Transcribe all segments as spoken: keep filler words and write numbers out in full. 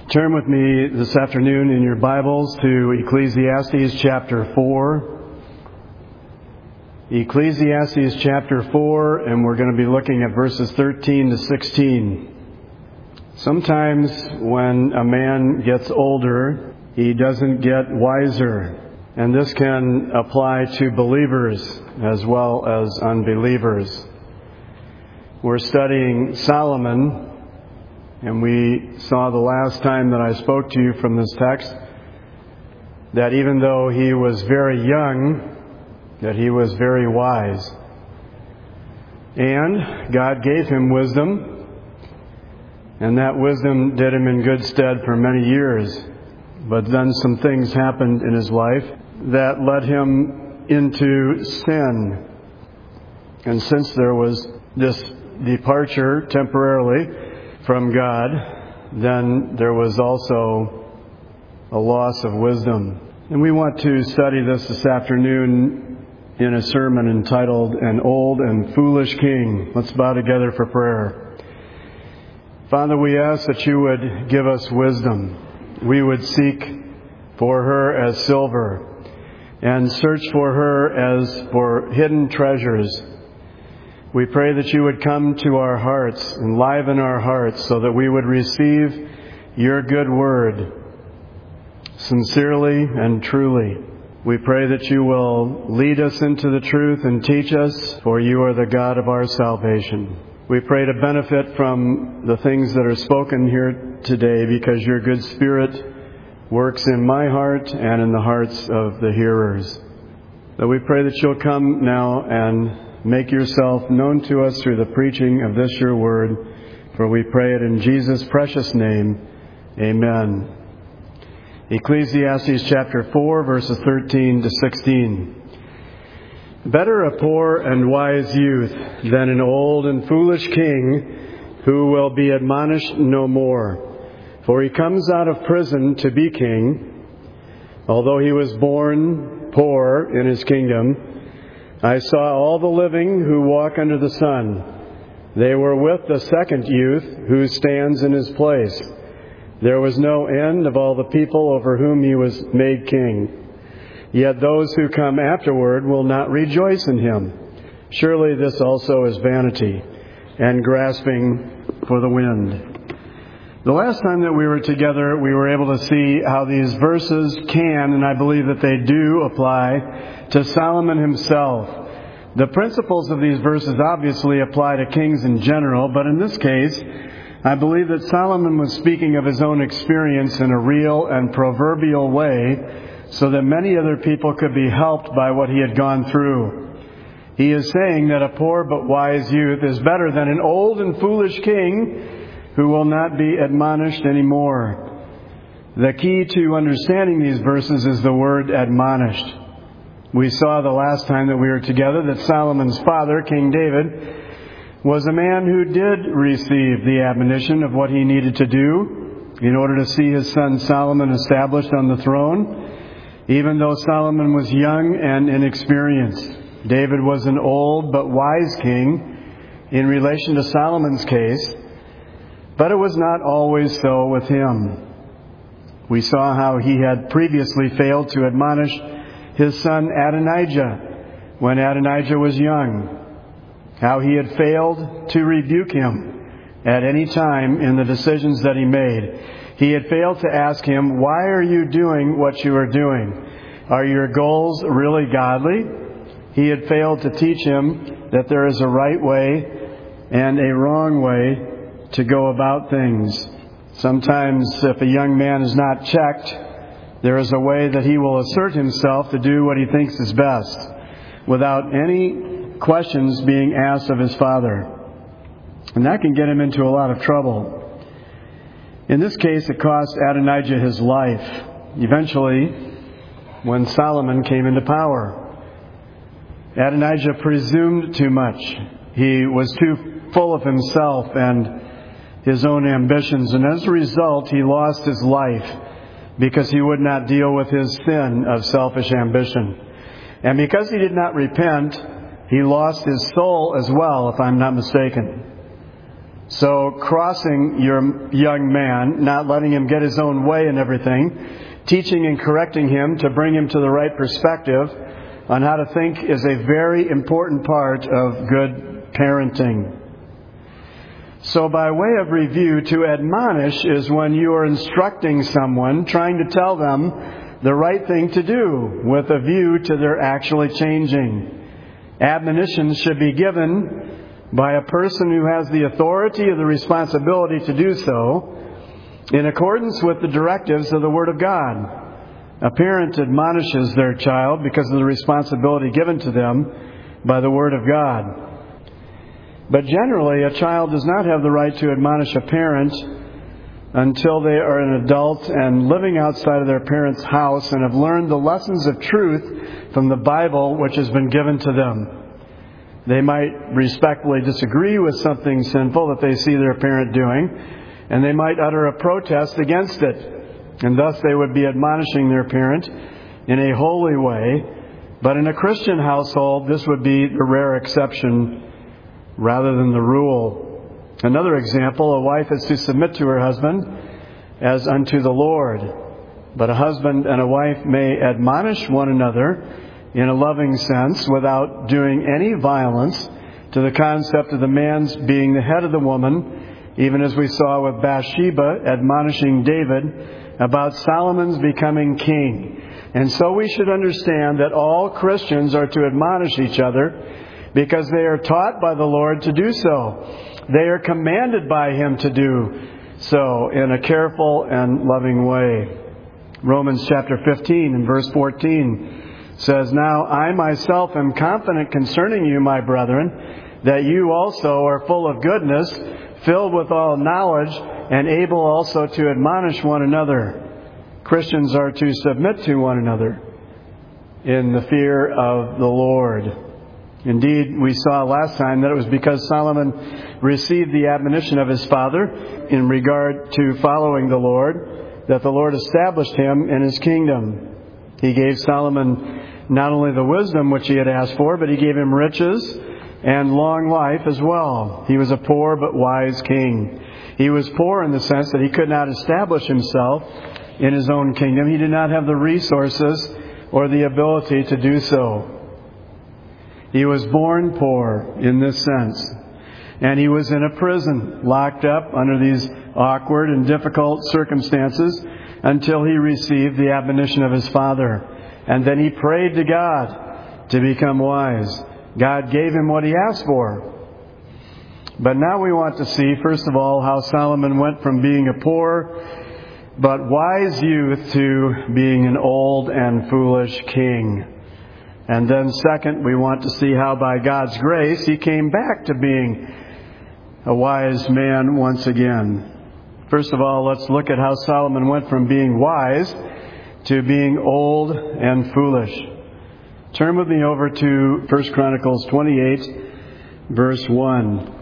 Turn with me this afternoon in your Bibles to Ecclesiastes chapter four. Ecclesiastes chapter four, and we're going to be looking at verses thirteen to sixteen. Sometimes when a man gets older, he doesn't get wiser. And this can apply to believers as well as unbelievers. We're studying Solomon. And we saw the last time that I spoke to you from this text that even though he was very young, that he was very wise. And God gave him wisdom, and that wisdom did him in good stead for many years. But then some things happened in his life that led him into sin. And since there was this departure temporarily from God, then there was also a loss of wisdom. And we want to study this this afternoon in a sermon entitled An Old and Foolish King. Let's bow together for prayer. Father, we ask that you would give us wisdom. We would seek for her as silver and search for her as for hidden treasures. We pray that you would come to our hearts, enliven our hearts, so that we would receive your good word sincerely and truly. We pray that you will lead us into the truth and teach us, for you are the God of our salvation. We pray to benefit from the things that are spoken here today, because your good Spirit works in my heart and in the hearts of the hearers. That we pray that you'll come now and make yourself known to us through the preaching of this your word, for we pray it in Jesus' precious name. Amen. Ecclesiastes chapter four, verses thirteen to sixteen. Better a poor and wise youth than an old and foolish king who will be admonished no more. For he comes out of prison to be king. Although he was born poor in his kingdom, I saw all the living who walk under the sun. They were with the second youth who stands in his place. There was no end of all the people over whom he was made king. Yet those who come afterward will not rejoice in him. Surely this also is vanity and grasping for the wind. The last time that we were together, we were able to see how these verses can, and I believe that they do, apply to Solomon himself. The principles of these verses obviously apply to kings in general, but in this case, I believe that Solomon was speaking of his own experience in a real and proverbial way, so that many other people could be helped by what he had gone through. He is saying that a poor but wise youth is better than an old and foolish king who will not be admonished anymore. The key to understanding these verses is the word admonished. We saw the last time that we were together that Solomon's father, King David, was a man who did receive the admonition of what he needed to do in order to see his son Solomon established on the throne, even though Solomon was young and inexperienced. David was an old but wise king in relation to Solomon's case, but it was not always so with him. We saw how he had previously failed to admonish his son Adonijah when Adonijah was young. How he had failed to rebuke him at any time in the decisions that he made. He had failed to ask him, why are you doing what you are doing? Are your goals really godly? He had failed to teach him that there is a right way and a wrong way to go about things. Sometimes if a young man is not checked, there is a way that he will assert himself to do what he thinks is best without any questions being asked of his father. And that can get him into a lot of trouble. In this case, it cost Adonijah his life. Eventually, when Solomon came into power, Adonijah presumed too much. He was too full of himself and his own ambitions, and as a result, he lost his life because he would not deal with his sin of selfish ambition. And because he did not repent, he lost his soul as well, if I'm not mistaken. So crossing your young man, not letting him get his own way in everything, teaching and correcting him to bring him to the right perspective on how to think is a very important part of good parenting. So by way of review, to admonish is when you are instructing someone, trying to tell them the right thing to do with a view to their actually changing. Admonitions should be given by a person who has the authority or the responsibility to do so in accordance with the directives of the Word of God. A parent admonishes their child because of the responsibility given to them by the Word of God. But generally, a child does not have the right to admonish a parent until they are an adult and living outside of their parents' house and have learned the lessons of truth from the Bible which has been given to them. They might respectfully disagree with something sinful that they see their parent doing, and they might utter a protest against it. And thus they would be admonishing their parent in a holy way. But in a Christian household, this would be the rare exception rather than the rule. Another example, a wife is to submit to her husband as unto the Lord. But a husband and a wife may admonish one another in a loving sense without doing any violence to the concept of the man's being the head of the woman, even as we saw with Bathsheba admonishing David about Solomon's becoming king. And so we should understand that all Christians are to admonish each other because they are taught by the Lord to do so. They are commanded by Him to do so in a careful and loving way. Romans chapter fifteen and verse fourteen says, "Now I myself am confident concerning you, my brethren, that you also are full of goodness, filled with all knowledge, and able also to admonish one another." Christians are to submit to one another in the fear of the Lord. Indeed, we saw last time that it was because Solomon received the admonition of his father in regard to following the Lord that the Lord established him in His kingdom. He gave Solomon not only the wisdom which he had asked for, but He gave him riches and long life as well. He was a poor but wise king. He was poor in the sense that he could not establish himself in his own kingdom. He did not have the resources or the ability to do so. He was born poor in this sense. And he was in a prison, locked up under these awkward and difficult circumstances until he received the admonition of his father. And then he prayed to God to become wise. God gave him what he asked for. But now we want to see, first of all, how Solomon went from being a poor but wise youth to being an old and foolish king. And then second, we want to see how by God's grace he came back to being a wise man once again. First of all, let's look at how Solomon went from being wise to being old and foolish. Turn with me over to First Chronicles twenty-eight, verse one.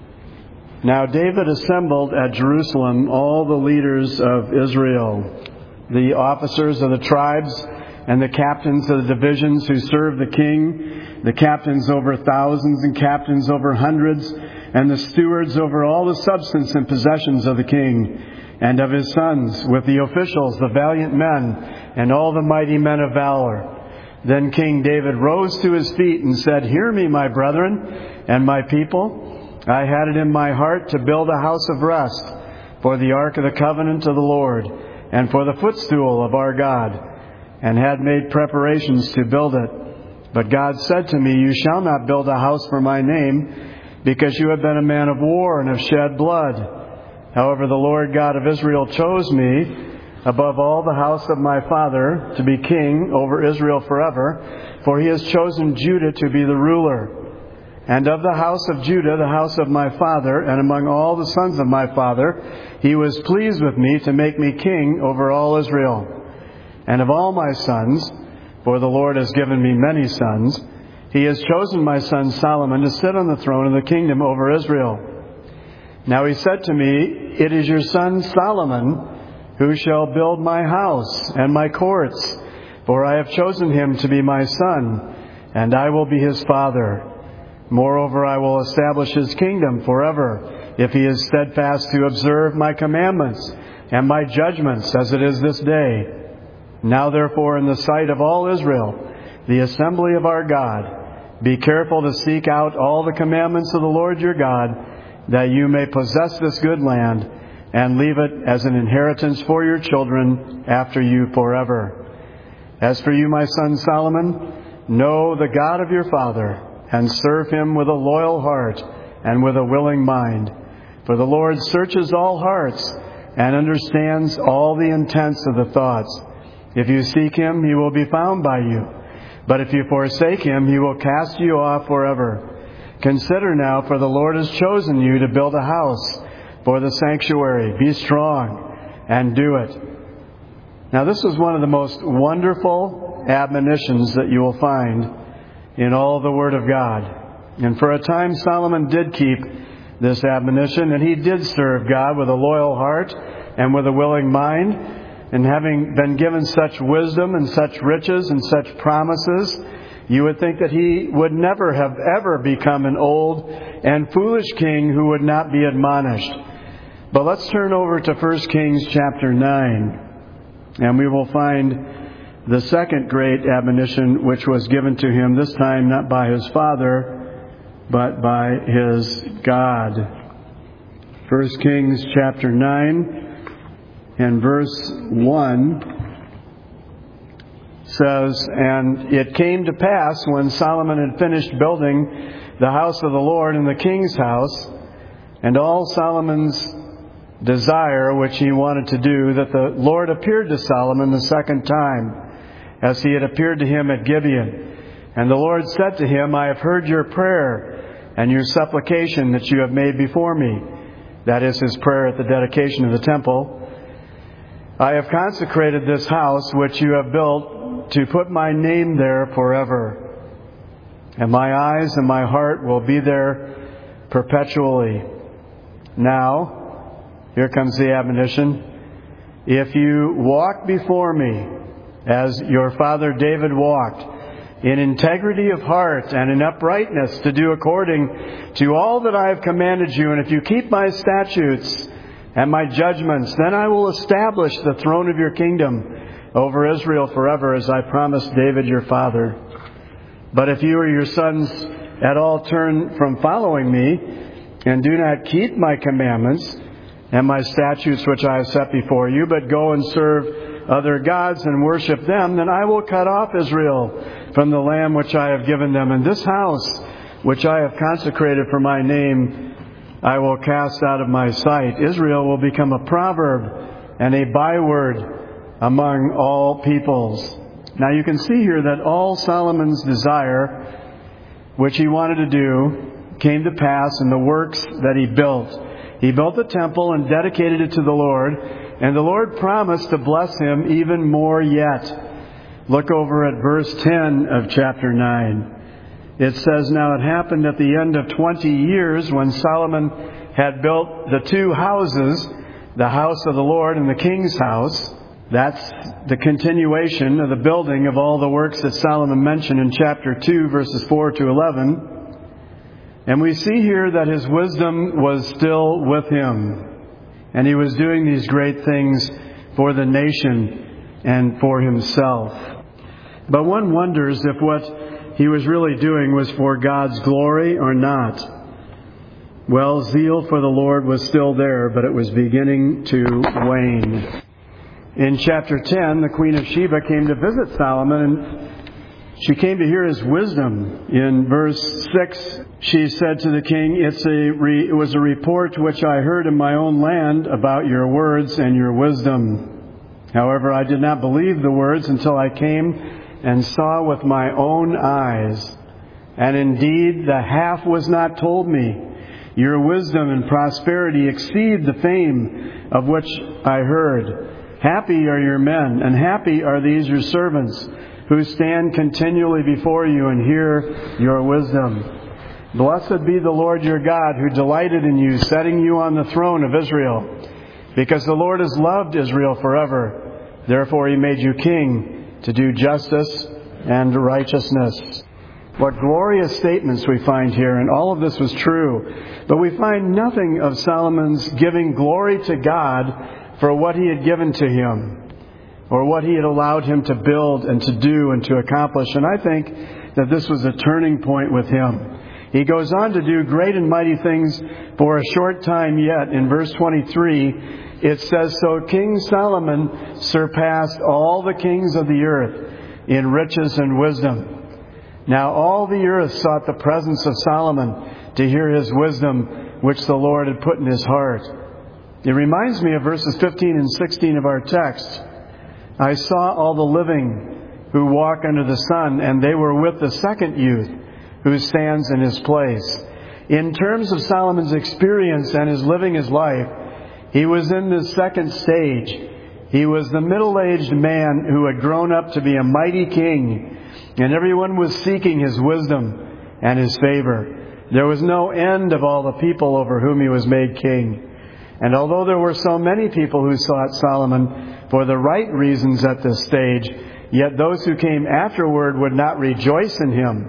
Now David assembled at Jerusalem all the leaders of Israel, the officers of the tribes and the captains of the divisions who served the king, the captains over thousands and captains over hundreds, and the stewards over all the substance and possessions of the king and of his sons, with the officials, the valiant men, and all the mighty men of valor. Then King David rose to his feet and said, "Hear me, my brethren and my people. I had it in my heart to build a house of rest for the ark of the covenant of the Lord and for the footstool of our God, and had made preparations to build it. But God said to me, You shall not build a house for my name, because you have been a man of war and have shed blood. However, the Lord God of Israel chose me above all the house of my father to be king over Israel forever, for He has chosen Judah to be the ruler. And of the house of Judah, the house of my father, and among all the sons of my father, He was pleased with me to make me king over all Israel. And of all my sons, for the Lord has given me many sons, He has chosen my son Solomon to sit on the throne of the kingdom over Israel. Now He said to me, It is your son Solomon who shall build my house and my courts, for I have chosen him to be my son, and I will be his father. Moreover, I will establish his kingdom forever, if he is steadfast to observe my commandments and my judgments as it is this day. Now therefore, in the sight of all Israel, the assembly of our God, be careful to seek out all the commandments of the Lord your God, that you may possess this good land and leave it as an inheritance for your children after you forever. As for you, my son Solomon, know the God of your father, and serve him with a loyal heart and with a willing mind. For the Lord searches all hearts and understands all the intents of the thoughts. If you seek him, he will be found by you. But if you forsake him, he will cast you off forever. Consider now, for the Lord has chosen you to build a house for the sanctuary. Be strong and do it. Now, this is one of the most wonderful admonitions that you will find in all the Word of God. And for a time, Solomon did keep this admonition, and he did serve God with a loyal heart and with a willing mind. And having been given such wisdom and such riches and such promises, you would think that he would never have ever become an old and foolish king who would not be admonished. But let's turn over to First Kings chapter nine, and we will find the second great admonition which was given to him, this time not by his father, but by his God. First Kings chapter nine and verse one says, "And it came to pass, when Solomon had finished building the house of the Lord and the king's house, and all Solomon's desire which he wanted to do, that the Lord appeared to Solomon the second time, as he had appeared to him at Gibeon. And the Lord said to him, I have heard your prayer and your supplication that you have made before me." That is his prayer at the dedication of the temple. "I have consecrated this house which you have built to put my name there forever. And my eyes and my heart will be there perpetually. Now," here comes the admonition, "if you walk before me as your father David walked, in integrity of heart and in uprightness, to do according to all that I have commanded you, and if you keep my statutes and my judgments, then I will establish the throne of your kingdom over Israel forever, as I promised David your father. But if you or your sons at all turn from following me, and do not keep my commandments and my statutes which I have set before you, but go and serve other gods and worship them, then I will cut off Israel from the land which I have given them. And this house which I have consecrated for my name, I will cast out of my sight. Israel will become a proverb and a byword among all peoples." Now you can see here that all Solomon's desire, which he wanted to do, came to pass in the works that he built. He built the temple and dedicated it to the Lord, and the Lord promised to bless him even more yet. Look over at verse ten of chapter nine. It says, "Now it happened at the end of twenty years, when Solomon had built the two houses, the house of the Lord and the king's house." That's the continuation of the building of all the works that Solomon mentioned in chapter two, verses four to eleven. And we see here that his wisdom was still with him. And he was doing these great things for the nation and for himself. But one wonders if what he was really doing was for God's glory or not. Well, zeal for the Lord was still there, but it was beginning to wane. In chapter ten, the Queen of Sheba came to visit Solomon, and she came to hear his wisdom. In verse six, she said to the king, it's a re, it was a report which I heard in my own land about your words and your wisdom. However, I did not believe the words until I came and saw with my own eyes. And indeed, the half was not told me. Your wisdom and prosperity exceed the fame of which I heard. Happy are your men, and happy are these your servants, who stand continually before you and hear your wisdom. Blessed be the Lord your God, who delighted in you, setting you on the throne of Israel. Because the Lord has loved Israel forever. Therefore he made you king to do justice and righteousness. What glorious statements we find here, and all of this was true. But we find nothing of Solomon's giving glory to God for what he had given to him, or what he had allowed him to build and to do and to accomplish. And I think that this was a turning point with him. He goes on to do great and mighty things for a short time yet. In verse twenty-three, it says, "So King Solomon surpassed all the kings of the earth in riches and wisdom. Now all the earth sought the presence of Solomon to hear his wisdom, which the Lord had put in his heart." It reminds me of verses fifteen and sixteen of our text. "I saw all the living who walk under the sun, and they were with the second youth who stands in his place." In terms of Solomon's experience and his living his life, he was in this second stage. He was the middle-aged man who had grown up to be a mighty king, and everyone was seeking his wisdom and his favor. There was no end of all the people over whom he was made king. And although there were so many people who sought Solomon for the right reasons at this stage, yet those who came afterward would not rejoice in him.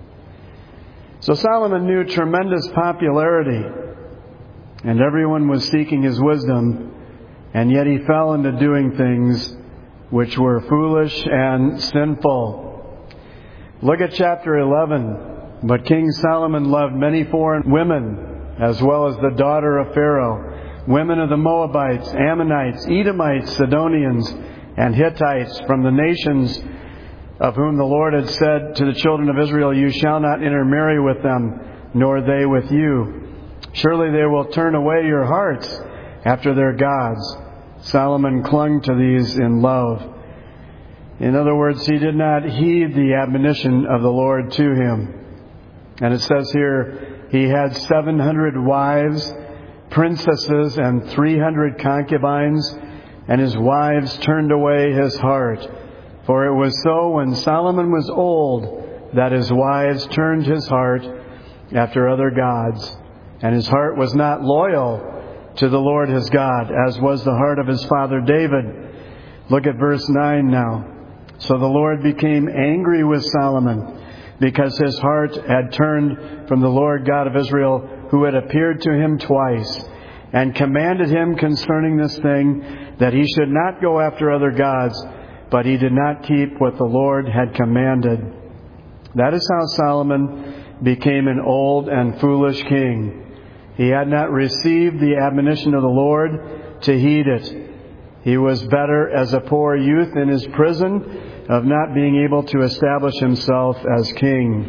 So Solomon knew tremendous popularity, and everyone was seeking his wisdom, and yet he fell into doing things which were foolish and sinful. Look at chapter eleven. "But King Solomon loved many foreign women, as well as the daughter of Pharaoh, women of the Moabites, Ammonites, Edomites, Sidonians, and Hittites, from the nations of whom the Lord had said to the children of Israel, 'You shall not intermarry with them, nor they with you. Surely they will turn away your hearts after their gods.' Solomon clung to these in love." In other words, he did not heed the admonition of the Lord to him. And it says here, he had seven hundred wives, princesses, and three hundred concubines, and his wives turned away his heart. For it was so when Solomon was old that his wives turned his heart after other gods, and his heart was not loyal to the Lord his God, as was the heart of his father David. Look at verse nine now. "So the Lord became angry with Solomon, because his heart had turned from the Lord God of Israel, who had appeared to him twice, and commanded him concerning this thing, that he should not go after other gods, but he did not keep what the Lord had commanded." That is how Solomon became an old and foolish king. He had not received the admonition of the Lord to heed it. He was better as a poor youth in his prison of not being able to establish himself as king.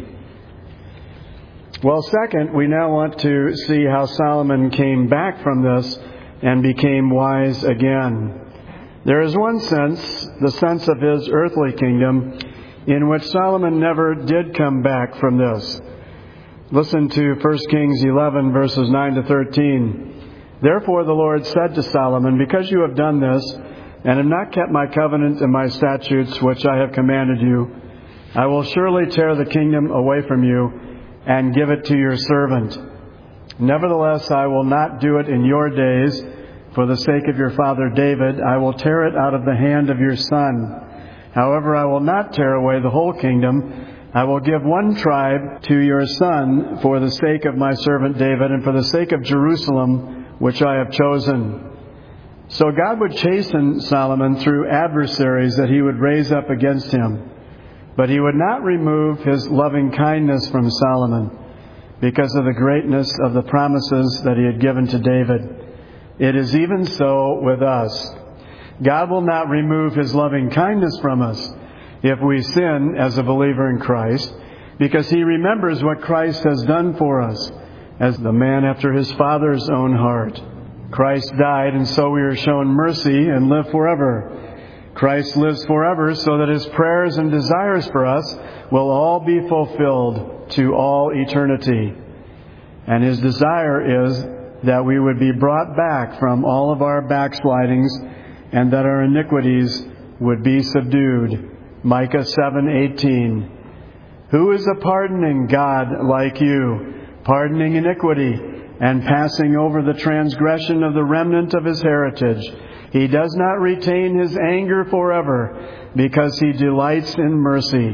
Well, second, we now want to see how Solomon came back from this and became wise again. There is one sense, the sense of his earthly kingdom, in which Solomon never did come back from this. Listen to First Kings eleven, verses nine to thirteen. "Therefore the Lord said to Solomon, because you have done this, and have not kept my covenant and my statutes which I have commanded you, I will surely tear the kingdom away from you, and give it to your servant. Nevertheless, I will not do it in your days. For the sake of your father David, I will tear it out of the hand of your son. However, I will not tear away the whole kingdom. I will give one tribe to your son for the sake of my servant David, and for the sake of Jerusalem, which I have chosen." So God would chasten Solomon through adversaries that he would raise up against him. But he would not remove his loving kindness from Solomon because of the greatness of the promises that he had given to David. It is even so with us. God will not remove his loving kindness from us if we sin as a believer in Christ, because he remembers what Christ has done for us as the man after his Father's own heart. Christ died, and so we are shown mercy and live forever. Christ lives forever so that his prayers and desires for us will all be fulfilled to all eternity. And his desire is that we would be brought back from all of our backslidings, and that our iniquities would be subdued. Micah seven eighteen. "Who is a pardoning God like you, pardoning iniquity, and passing over the transgression of the remnant of his heritage? He does not retain his anger forever, because he delights in mercy.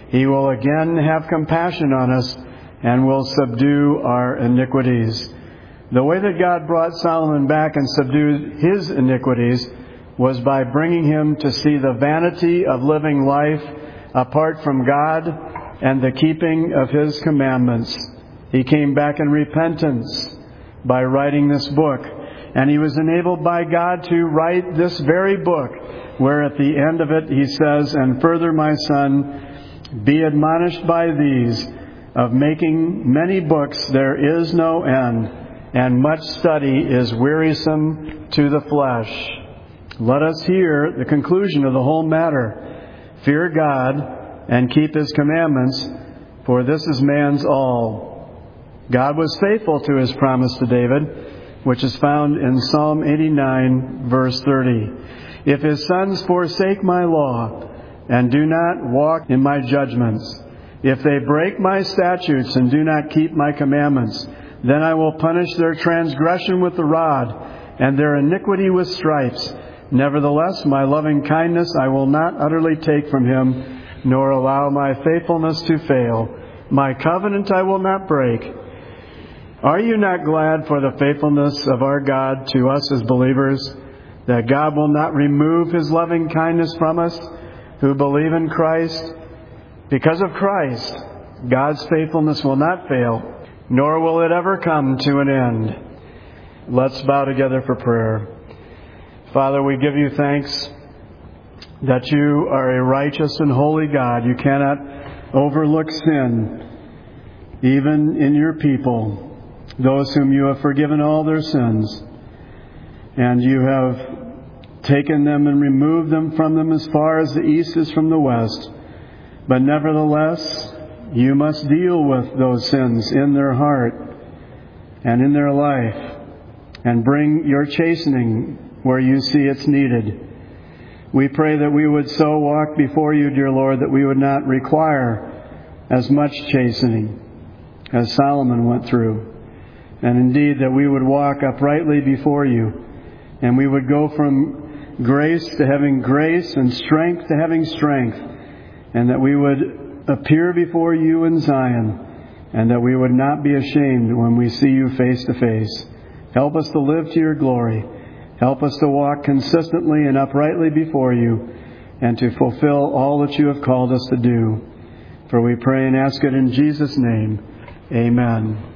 He will again have compassion on us and will subdue our iniquities. The way that God brought Solomon back and subdued his iniquities was by bringing him to see the vanity of living life apart from God and the keeping of His commandments. He came back in repentance by writing this book, and he was enabled by God to write this very book, where at the end of it he says, "And further, my son, be admonished by these, of making many books there is no end, and much study is wearisome to the flesh." Let us hear the conclusion of the whole matter. Fear God and keep His commandments, for this is man's all. God was faithful to His promise to David, which is found in Psalm eighty-nine, verse thirty. "If his sons forsake my law, and do not walk in my judgments, if they break my statutes and do not keep my commandments, then I will punish their transgression with the rod, and their iniquity with stripes. Nevertheless, my loving kindness I will not utterly take from him, nor allow my faithfulness to fail. My covenant I will not break." Are you not glad for the faithfulness of our God to us as believers, that God will not remove His loving kindness from us who believe in Christ? Because of Christ, God's faithfulness will not fail, nor will it ever come to an end. Let's bow together for prayer. Father, we give You thanks that You are a righteous and holy God. You cannot overlook sin, even in Your people, those whom You have forgiven all their sins, and You have taken them and removed them from them as far as the east is from the west. But nevertheless, You must deal with those sins in their heart and in their life, and bring Your chastening where You see it's needed. We pray that we would so walk before You, dear Lord, that we would not require as much chastening as Solomon went through. And indeed, that we would walk uprightly before You, and we would go from grace to having grace and strength to having strength, and that we would appear before You in Zion, and that we would not be ashamed when we see You face to face. Help us to live to Your glory. Help us to walk consistently and uprightly before You, and to fulfill all that You have called us to do. For we pray and ask it in Jesus' name. Amen.